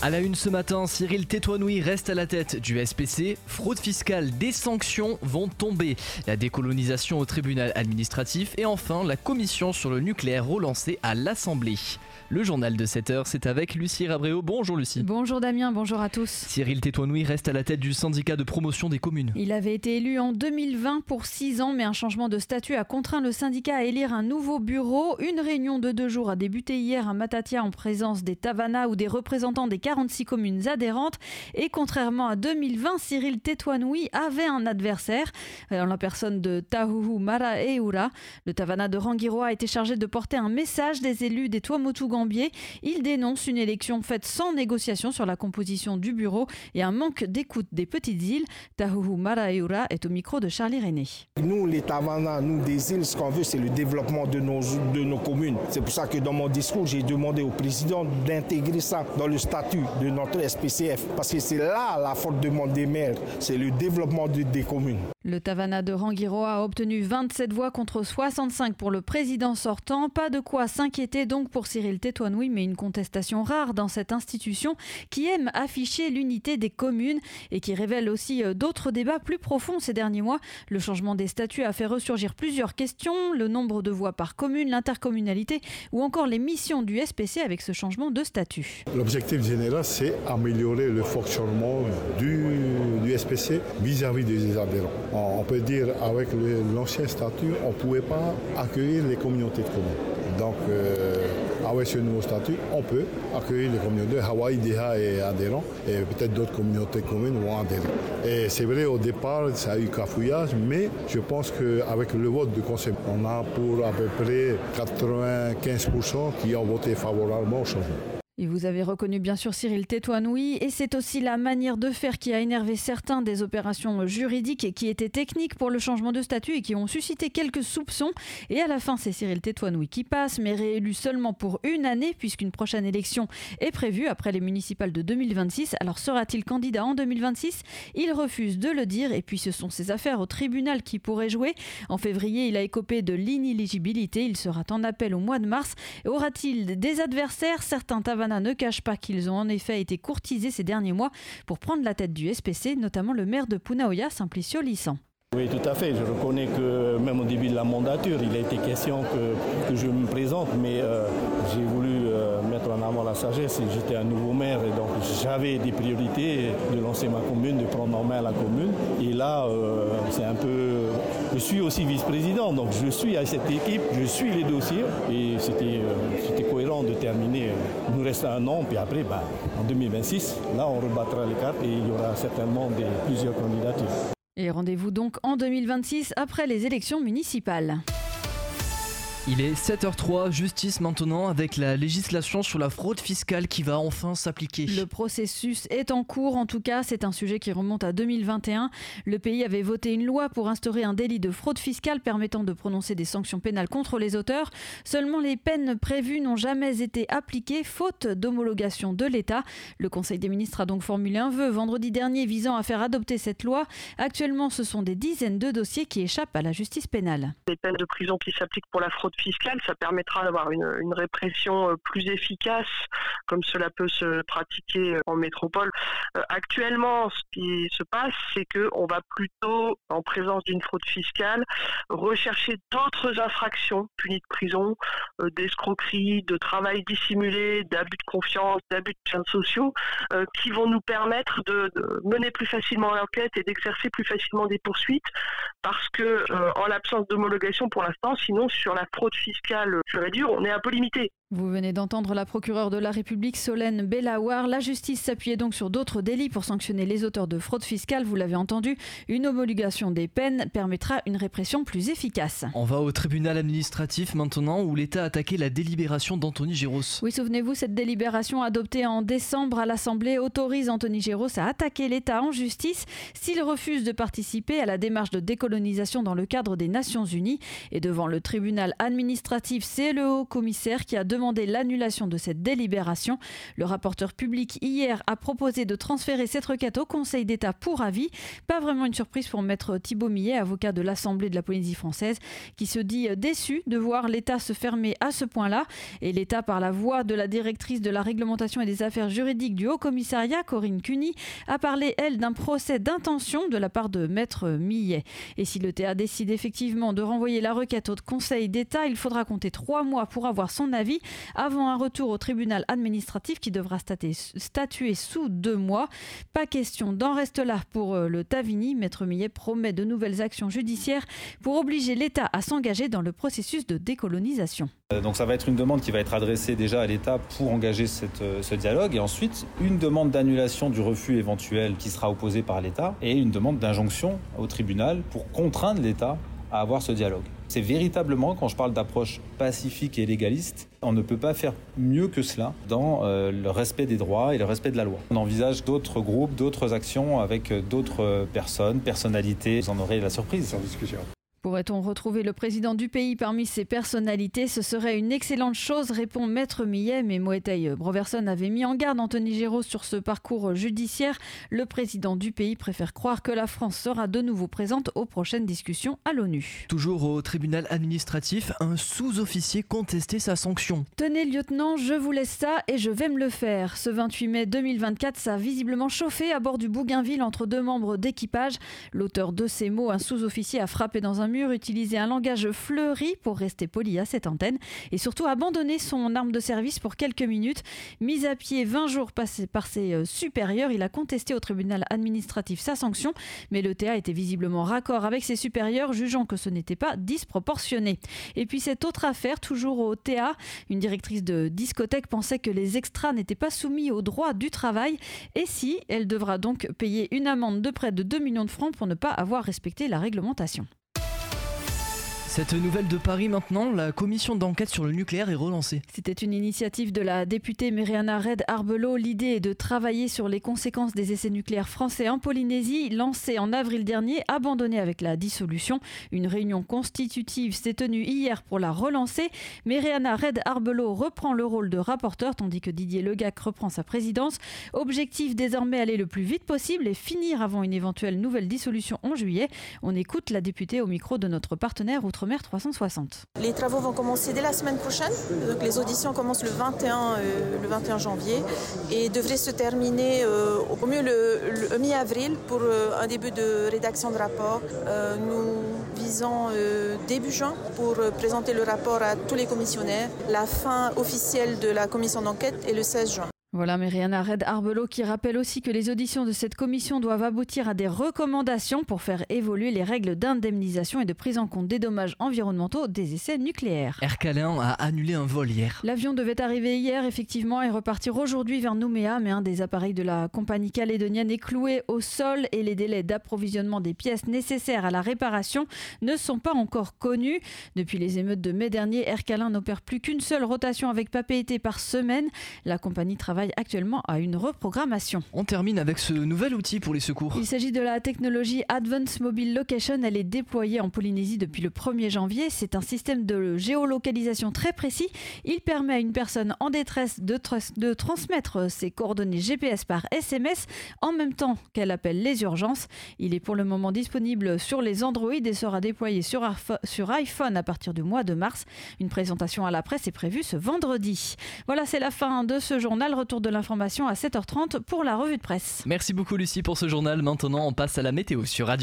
À la une ce matin, Cyril Tétouanoui reste à la tête du SPC. Fraude fiscale, des sanctions vont tomber. La décolonisation au tribunal administratif et enfin la commission sur le nucléaire relancée à l'Assemblée. Le journal de 7h, c'est avec Lucie Rabréau. Bonjour Lucie. Bonjour Damien, bonjour à tous. Cyril Tétouanoui reste à la tête du syndicat de promotion des communes. Il avait été élu en 2020 pour 6 ans, mais un changement de statut a contraint le syndicat à élire un nouveau bureau. Une réunion de 2 jours a débuté hier à Matatia en présence des Tavana ou des représentants des 46 communes adhérentes. Et contrairement à 2020, Cyril Tétouanoui avait un adversaire, en la personne de Tahuhu Maraeura. Le Tavana de Rangiroa a été chargé de porter un message des élus des Tuamotu-Gambier. Il dénonce une élection faite sans négociation sur la composition du bureau et un manque d'écoute des petites îles. Tahuhu Maraeura est au micro de Charlie René. Nous, les Tavana, nous des îles, ce qu'on veut, c'est le développement de nos communes. C'est pour ça que dans mon discours, j'ai demandé au président d'intégrer ça dans le statut de notre SPCF. Parce que c'est là la forte demande des maires, c'est le développement des communes. Le Tavana de Rangiroa a obtenu 27 voix contre 65 pour le président sortant. Pas de quoi s'inquiéter donc pour Cyril Tétouanoui, mais une contestation rare dans cette institution qui aime afficher l'unité des communes et qui révèle aussi d'autres débats plus profonds ces derniers mois. Le changement des statuts a fait ressurgir plusieurs questions, le nombre de voix par commune, l'intercommunalité ou encore les missions du SPC avec ce changement de statut. L'objectif général, c'est améliorer le fonctionnement du SPC vis-à-vis des adhérents. On peut dire avec l'ancien statut, on ne pouvait pas accueillir les communautés de communes. Donc, avec ce nouveau statut, on peut accueillir les communautés. Hawaï déjà est adhérent et peut-être d'autres communautés communes vont adhérer. Et c'est vrai, au départ, ça a eu cafouillage, mais je pense qu'avec le vote du Conseil, on a pour à peu près 95% qui ont voté favorablement au changement. Et vous avez reconnu bien sûr Cyril Tétouanoui et c'est aussi la manière de faire qui a énervé certains des opérations juridiques qui étaient techniques pour le changement de statut et qui ont suscité quelques soupçons. Et à la fin, c'est Cyril Tétouanoui qui passe, mais réélu seulement pour une année puisqu'une prochaine élection est prévue après les municipales de 2026. Alors sera-t-il candidat en 2026 ? Il refuse de le dire et puis ce sont ses affaires au tribunal qui pourraient jouer. En février, il a écopé de l'inéligibilité. Il sera en appel au mois de mars. Aura-t-il des adversaires ? Certains Tavana ne cachent pas qu'ils ont en effet été courtisés ces derniers mois pour prendre la tête du SPC, notamment le maire de Punaoya, Simplicio Lissan. Oui, tout à fait. Je reconnais que même au début de la mandature, il a été question que je me présente, mais j'ai voulu mettre en avant la sagesse. J'étais un nouveau maire et donc j'avais des priorités de lancer ma commune, de prendre en main la commune. Et là, c'est un peu... Je suis aussi vice-président, donc je suis à cette équipe, je suis les dossiers et c'était cohérent de terminer. Il nous reste un an, puis après, en 2026, là on rebattra les cartes et il y aura certainement plusieurs candidatures. Et rendez-vous donc en 2026 après les élections municipales. Il est 7h03, justice maintenant avec la législation sur la fraude fiscale qui va enfin s'appliquer. Le processus est en cours, en tout cas c'est un sujet qui remonte à 2021. Le pays avait voté une loi pour instaurer un délit de fraude fiscale permettant de prononcer des sanctions pénales contre les auteurs. Seulement les peines prévues n'ont jamais été appliquées faute d'homologation de l'État. Le Conseil des ministres a donc formulé un vœu vendredi dernier visant à faire adopter cette loi. Actuellement ce sont des dizaines de dossiers qui échappent à la justice pénale. Les peines de prison qui s'appliquent pour la fraude fiscale, ça permettra d'avoir une répression plus efficace, comme cela peut se pratiquer en métropole. Actuellement, ce qui se passe, c'est qu'on va plutôt, en présence d'une fraude fiscale, rechercher d'autres infractions punies de prison, d'escroquerie, de travail dissimulé, d'abus de confiance, d'abus de biens sociaux, qui vont nous permettre de mener plus facilement l'enquête et d'exercer plus facilement des poursuites, parce que en l'absence d'homologation pour l'instant, sinon sur la fraude fiscale pure et dure, on est un peu limité. Vous venez d'entendre la procureure de la République, Solène Bellawar. La justice s'appuyait donc sur d'autres délits pour sanctionner les auteurs de fraude fiscale. Vous l'avez entendu, une homologation des peines permettra une répression plus efficace. On va au tribunal administratif maintenant où l'État a attaqué la délibération d'Anthony Géros. Oui, souvenez-vous, cette délibération adoptée en décembre à l'Assemblée autorise Anthony Géros à attaquer l'État en justice s'il refuse de participer à la démarche de décolonisation dans le cadre des Nations Unies. Et devant le tribunal administratif, c'est le haut commissaire qui a demandé demandé l'annulation de cette délibération. Le rapporteur public hier a proposé de transférer cette requête au Conseil d'État pour avis. Pas vraiment une surprise pour maître Thibault Millet, avocat de l'Assemblée de la Polynésie française, qui se dit déçu de voir l'État se fermer à ce point-là. Et l'État, par la voix de la directrice de la réglementation et des affaires juridiques du Haut-Commissariat, Corinne Cuny, a parlé, elle, d'un procès d'intention de la part de maître Millet. Et si l'ETA décide effectivement de renvoyer la requête au Conseil d'État, il faudra compter 3 mois pour avoir son avis avant un retour au tribunal administratif qui devra statuer sous 2 mois. Pas question d'en rester là pour le Tavini. Maître Millet promet de nouvelles actions judiciaires pour obliger l'État à s'engager dans le processus de décolonisation. Donc ça va être une demande qui va être adressée déjà à l'État pour engager ce dialogue et ensuite une demande d'annulation du refus éventuel qui sera opposé par l'État et une demande d'injonction au tribunal pour contraindre l'État à avoir ce dialogue. C'est véritablement, quand je parle d'approche pacifique et légaliste, on ne peut pas faire mieux que cela dans le respect des droits et le respect de la loi. On envisage d'autres groupes, d'autres actions avec d'autres personnalités. Vous en aurez la surprise. Sans discussion. Pourrait-on retrouver le président du pays parmi ces personnalités ? Ce serait une excellente chose, répond Maître Millet. Mais Moetai Broverson avait mis en garde Anthony Géraud sur ce parcours judiciaire. Le président du pays préfère croire que la France sera de nouveau présente aux prochaines discussions à l'ONU. Toujours au tribunal administratif, un sous-officier contestait sa sanction. Tenez lieutenant, je vous laisse ça et je vais me le faire. Ce 28 mai 2024, ça a visiblement chauffé à bord du Bougainville entre 2 membres d'équipage. L'auteur de ces mots, un sous-officier, a frappé dans un mur, utilisé un langage fleuri pour rester poli à cette antenne et surtout abandonné son arme de service pour quelques minutes. Mis à pied 20 jours passés par ses supérieurs, il a contesté au tribunal administratif sa sanction, mais le TA était visiblement raccord avec ses supérieurs, jugeant que ce n'était pas disproportionné. Et puis cette autre affaire, toujours au TA, une directrice de discothèque pensait que les extras n'étaient pas soumis au droit du travail et si, elle devra donc payer une amende de près de 2 millions de francs pour ne pas avoir respecté la réglementation. Cette nouvelle de Paris maintenant, la commission d'enquête sur le nucléaire est relancée. C'était une initiative de la députée Meriana Red Arbelo. L'idée est de travailler sur les conséquences des essais nucléaires français en Polynésie, lancée en avril dernier, abandonnée avec la dissolution. Une réunion constitutive s'est tenue hier pour la relancer. Meriana Red Arbelo reprend le rôle de rapporteur, tandis que Didier Legac reprend sa présidence. Objectif désormais aller le plus vite possible et finir avant une éventuelle nouvelle dissolution en juillet. On écoute la députée au micro de notre partenaire Outre-mer 360. Les travaux vont commencer dès la semaine prochaine. Donc les auditions commencent le 21 janvier et devraient se terminer au mieux le mi-avril pour un début de rédaction de rapport. Nous visons début juin pour présenter le rapport à tous les commissionnaires. La fin officielle de la commission d'enquête est le 16 juin. Voilà Meriana Red Arbelo qui rappelle aussi que les auditions de cette commission doivent aboutir à des recommandations pour faire évoluer les règles d'indemnisation et de prise en compte des dommages environnementaux des essais nucléaires. Air Calin a annulé un vol hier. L'avion devait arriver hier effectivement et repartir aujourd'hui vers Nouméa, mais un des appareils de la compagnie calédonienne est cloué au sol et les délais d'approvisionnement des pièces nécessaires à la réparation ne sont pas encore connus. Depuis les émeutes de mai dernier, Air Calin n'opère plus qu'une seule rotation avec Papeete par semaine. La compagnie travaille actuellement à une reprogrammation. On termine avec ce nouvel outil pour les secours. Il s'agit de la technologie Advanced Mobile Location. Elle est déployée en Polynésie depuis le 1er janvier. C'est un système de géolocalisation très précis. Il permet à une personne en détresse de transmettre ses coordonnées GPS par SMS en même temps qu'elle appelle les urgences. Il est pour le moment disponible sur les Android et sera déployé sur iPhone à partir du mois de mars. Une présentation à la presse est prévue ce vendredi. Voilà, c'est la fin de ce journal. Retour de l'information à 7h30 pour la revue de presse. Merci beaucoup Lucie pour ce journal. Maintenant, on passe à la météo sur Radio